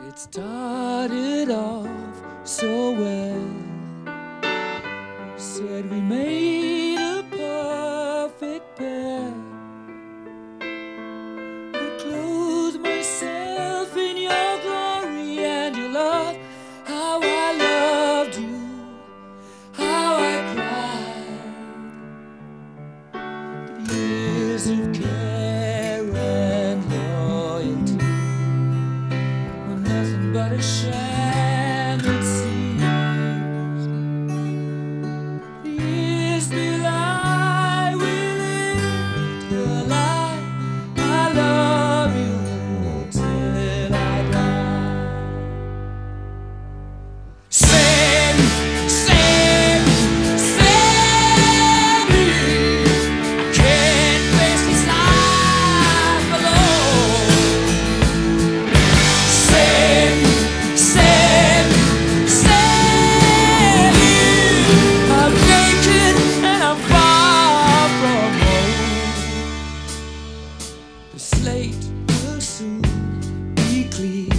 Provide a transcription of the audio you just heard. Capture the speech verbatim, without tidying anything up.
It started off so well. Said we made a perfect pair. I clothed myself in your glory and your love. How I loved you, how I cried. Years of care and loyalty were nothing but a sham, it seems. Years may lie, we lived a lie. I love you till I die. Save, save, save me. I can't face this life alone. Save, save, save you. I'm naked and I'm far from home. The slate will soon be clean.